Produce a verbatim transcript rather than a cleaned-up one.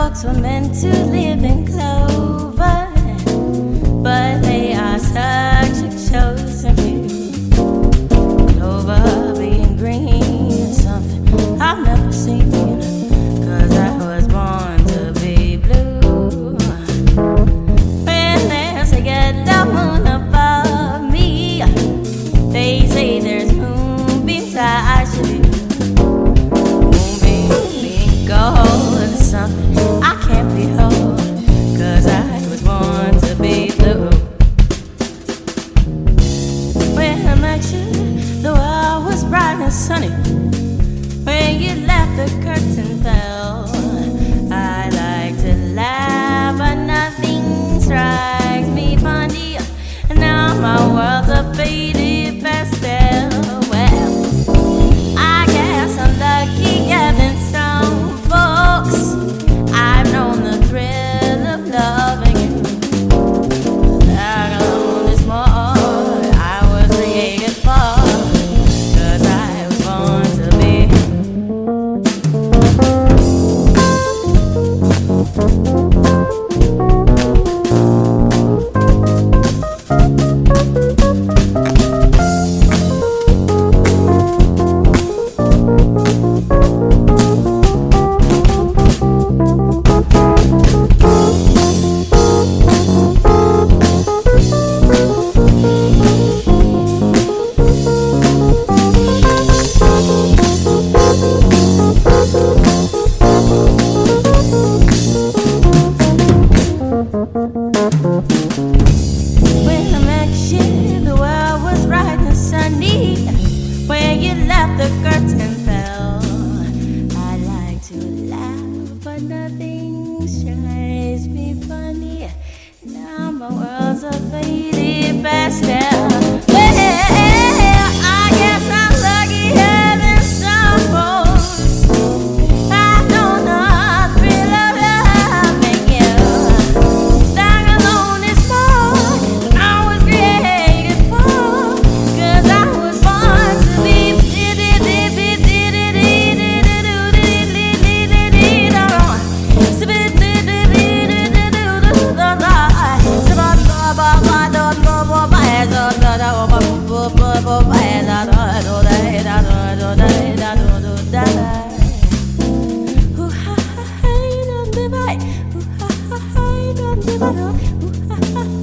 folks were meant to live in clover, but they are such a chosen few. Clover being green is something I've never seen, 'cause I was born to be blue. When there's a yellow moon above me, they say there's moonbeams I should be. Moonbeams being gold is something I can't behold, 'cause I was born to be blue. When I met you, the world was bright and sunny. When you left, the curtain fell. I like to laugh, but nothing strikes me funny. Now my world's a faded pastel. Well, I guess I'm luckier than some folks. I've known the thrill of loving you. Like alone is more I was created for, 'cause I was born to be. When I met you, the world was bright and sunny. When you left, the curtain fell. I like to laugh, but nothing shines me funny. Now my world's a faded pastel. Well, I guess I'm luckier than some folks. I know the thrill of loving you. Dying alone is more than I was created for, 'cause I was born to be. Ooh,